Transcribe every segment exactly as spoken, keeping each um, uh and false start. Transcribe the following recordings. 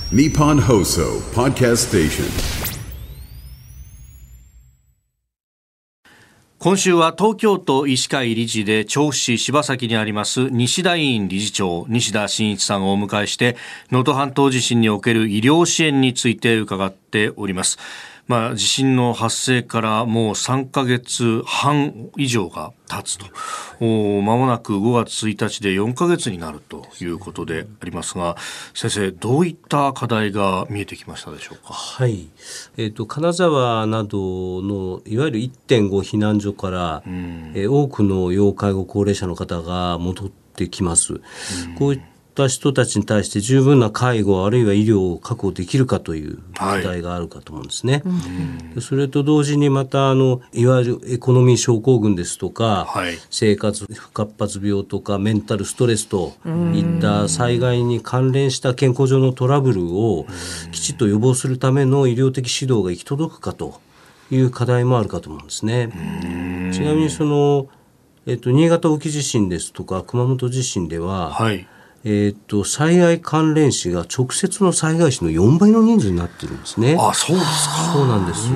Nippon Hoso Podcast Station。 今週は東京都医師会理事で調布市柴崎にあります西田医院理事長西田真一さんをお迎えして能登半島地震における医療支援について伺っております。まあ、地震の発生からもうさんかげつはん以上が経つと、間もなくごがつついたちでよんかげつになるということでありますが、先生どういった課題が見えてきましたでしょうか。 はい、えーと、金沢などのいわゆる いってんご 避難所から、うんえー、多くの要介護高齢者の方が戻ってきます。うん、こういった人たちに対して十分な介護あるいは医療を確保できるかという課題があるかと思うんですね。はい、それと同時にまたあのいわゆるエコノミー症候群ですとか、はい、生活不活発病とかメンタルストレスといった災害に関連した健康上のトラブルをきちっと予防するための医療的指導が行き届くかという課題もあるかと思うんですね。ちなみにその、えっと、新潟沖地震ですとか熊本地震では、はいえー、と災害関連死が直接の災害死のよんばいの人数になっているんですね。 あ、そうですか。 そうなんです。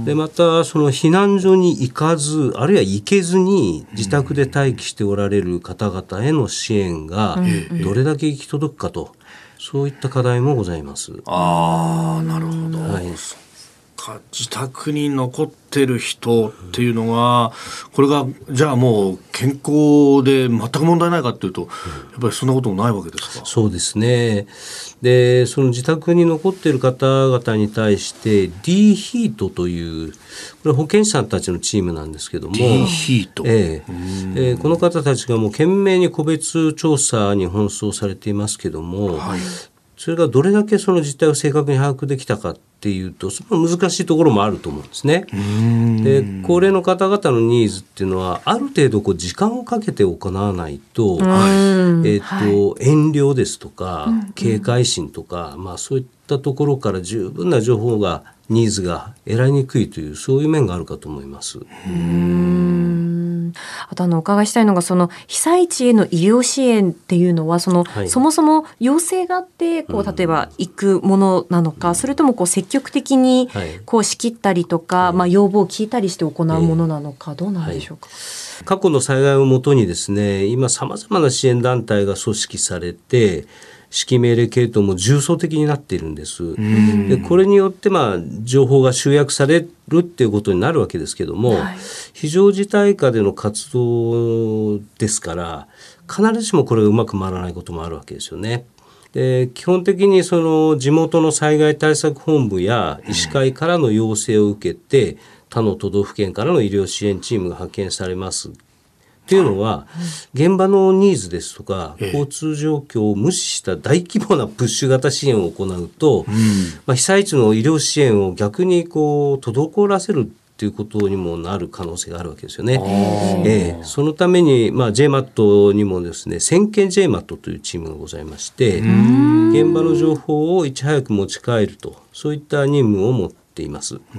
でまたその避難所に行かずあるいは行けずに自宅で待機しておられる方々への支援がどれだけ行き届くかと、そういった課題もございます。 ああ、なるほど、はい、自宅に残ってる人っていうのがこれがじゃあもう健康で全く問題ないかっていうとやっぱりそんなこともないわけですか。 そうですね。でその自宅に残っている方々に対して D ヒートというこれ保健師さんたちのチームなんですけども D ヒート、 えええー、この方たちがもう懸命に個別調査に奔走されていますけども、はい、それがどれだけその実態を正確に把握できたかっていうとその難しいところもあると思うんですね。で高齢の方々のニーズっていうのはある程度こう時間をかけて行わないと、えーとはい、遠慮ですとか警戒心とか、まあ、そういったところから十分な情報がニーズが得られにくいというそういう面があるかと思います。 うーんあとあのお伺いしたいのがその被災地への医療支援っていうのはその、はい、そもそも要請があってこう例えば行くものなのか、うん、それともこう積極的にこう仕切ったりとか、はいまあ、要望を聞いたりして行うものなのか、えー、どうなんでしょうか。はい、 過去の災害をもとにですね今さまざまな支援団体が組織されて指揮命令系統も重層的になっているんです。でこれによって、まあ、情報が集約されるっていうことになるわけですけども、はい、非常事態下での活動ですから必ずしもこれがうまく回らないこともあるわけですよね。で基本的にその地元の災害対策本部や医師会からの要請を受けて、うん、他の都道府県からの医療支援チームが派遣されますっていうのは、現場のニーズですとか交通状況を無視した大規模なプッシュ型支援を行うと、うんまあ、被災地の医療支援を逆にこう滞らせるっていうことにもなる可能性があるわけですよね。えー、そのために、まあ、ジェイマット にもですね先見 ジェイマット というチームがございまして現場の情報をいち早く持ち帰るとそういった任務を持っています。うん、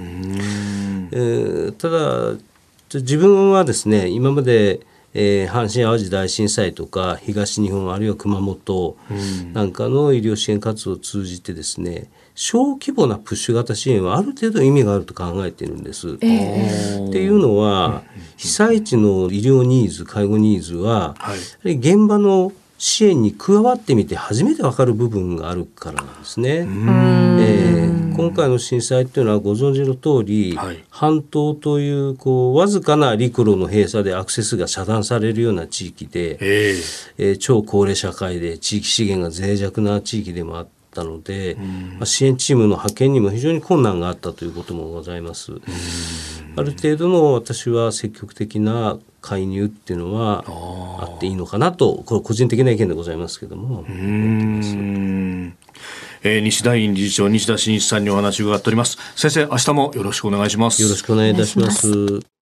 えー、ただ自分はですね今までえー、阪神・淡路大震災とか東日本あるいは熊本なんかの医療支援活動を通じてですね小規模なプッシュ型支援はある程度意味があると考えているんです、えー、っていうのは被災地の医療ニーズ介護ニーズは、はい、現場の支援に加わってみて初めて分かる部分があるからなんですね。えー、今回の震災っていうのはご存知の通り、はい、半島というこうわずかな陸路の閉鎖でアクセスが遮断されるような地域で、えーえー、超高齢社会で地域資源が脆弱な地域でもあったので、まあ、支援チームの派遣にも非常に困難があったということもございます。ある程度の私は積極的な介入っていうのはあっていいのかなとこれ個人的な意見でございますけどもうーん、 えー、西田院理事長西田真一さんにお話を伺っております。先生明日もよろしくお願いします。 よろしくお願いいたします。